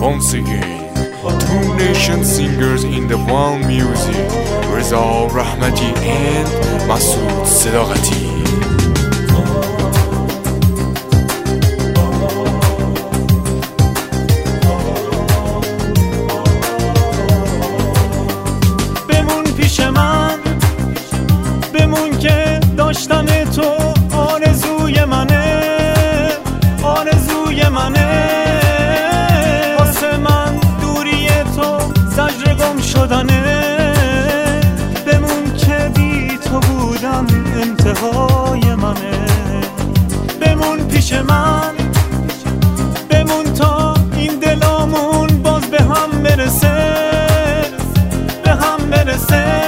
Once again, two nation singers in the one music, Reza Rahmati and Masoud Sadaqati. بمون که داشتن تو آرزوی منه، آرزوی منه. واسه من دوری تو زجر گم شدنه. بمون که بی تو بودم انتهای منه. بمون پیش من، بمون تا این دلامون باز به هم برسه، به هم برسه.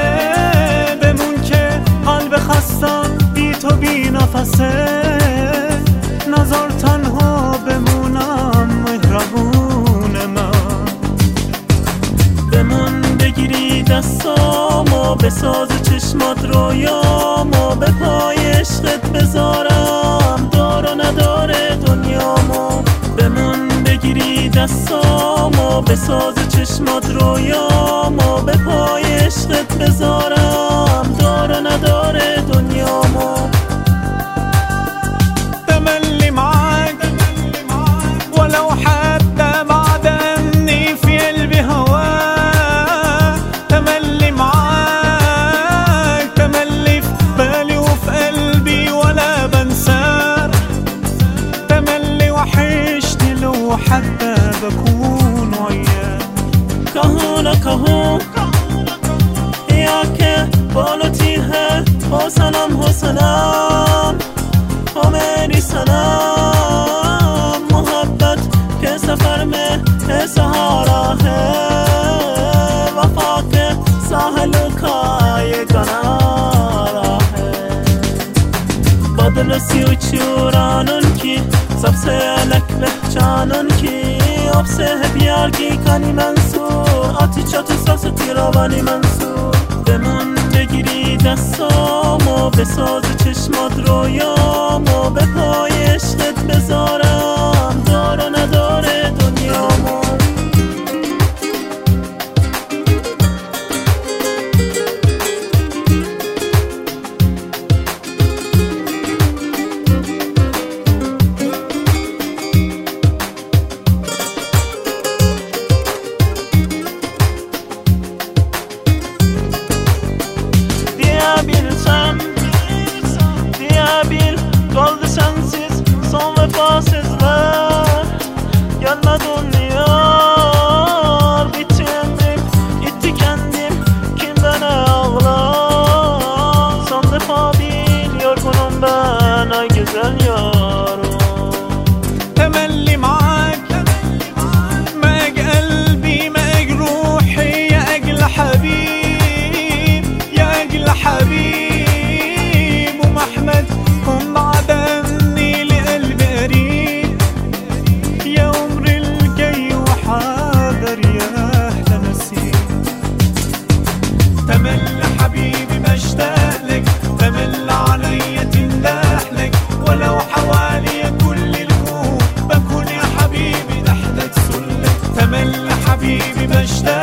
بی تو بی نفسه، نظر تنها بمونم مهربون من. بمون بگیری دستامو، بساز چشمات رویامو، به پای عشقت بذارم دار و نداره دنیامو. بمون بگیری دستامو، بساز چشمات رویامو، به پای عشقت بذارم دار و نداره دنیامو. تملي معاك ولو حتى بعد أني في قلبي هواك. تملي معاك، تملي في بالي وفي قلبي ولا بنساك. تملي وحشتي لو حتى بكون وياك. کهونا کهون یا که بالوتی ہے او سلام ہو سلام او میری سلام. محبت کے سفر میں ہے سہارا ہے، وفا کے ساحل کا یہ کنارا ہے. بدل سی uçuyor anın ki सबसे अलग पहचानन की. अब से है प्यार की कहानी मंसूर, आती çatı sası tiravani منصور. بمون بگیری دستامو، بساز چشمات رویامو، به پای عشقت بذارم دار و نداره دنیامو. Diyebil kaldı sensiz son vefasızlar. Gelmedi yar, bitti ömrüm, gitti kendim, kim bana ağlar. Son defa bil yorgunum ben ay güzel yarım. Temelli معاك معاك قلبي معاك روحي يا أجل حبيب، يا أجل حبيب. ومحمد كن بعد أني لقلبي قريب، يا عمر الجاي وحاضر يا أحلى نسيم. تمل حبيبي بشتاق لك، تمل عليا تندح لك، ولو حوالي كل الكون بكون يا حبيبي تحتك سلك. تمل حبيبي بشتاق